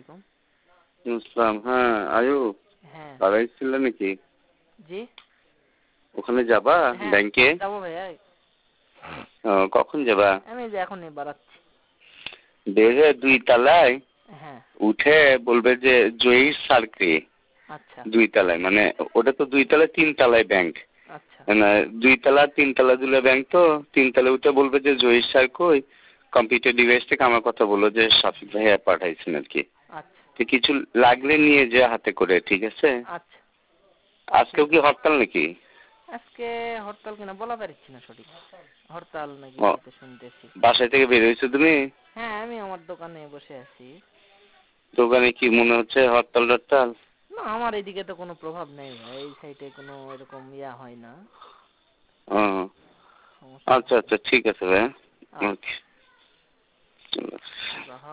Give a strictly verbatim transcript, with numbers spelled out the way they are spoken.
আলাইকুম। ইসলাম, হ্যাঁ আয়ুব, হ্যাঁ বাড়াই ছিল নাকি? জি ওখানে যাবা হ্যাঁ ব্যাংকে? যাবো ভাইয়া, ও, কখন যাবা? আমি যে এখনই বাড়াচ্ছি। বেরে দুই তলায় হ্যাঁ উঠে বলবে যে জয়ীর স্যারকে। আচ্ছা দুই তলায়, মানে ওটা তো দুই তলায় তিন তলায় ব্যাংক, আচ্ছা মানে দুই তলা তিন তলা দুলে ব্যাংক, তো তিন তলায় উঠে বলবে যে জয়ীর স্যার কই, কম্পিউটার ডিভাইস থেকে আমার কথা বলো যে শফিক ভাইয়া পাঠাইছেন আর কি। আচ্ছা তো কিছু লাগলে নিয়ে যে হাতে করে, ঠিক আছে? আচ্ছা। আজকেও কি হরতাল নাকি? আজকে হরতাল কিনা বলা পারছি না সঠিক, হরতাল নাকি ও, বলতে শুনতেছি। বাসায় থেকে বের হয়েছো তুমি? হ্যাঁ আমি আমার দোকানে বসে আছি। দোকানে কি মনে হচ্ছে হরতাল টরতাল? না আমার এইদিকে তো কোনো প্রভাব নেই ভাই, এই সাইডে কোনো এরকম ইয়া হয় না, ও, সমস্যা আচ্ছা হয় না। আচ্ছা, ঠিক আছে ভাই। আচ্ছা ওকে। আল্লাহ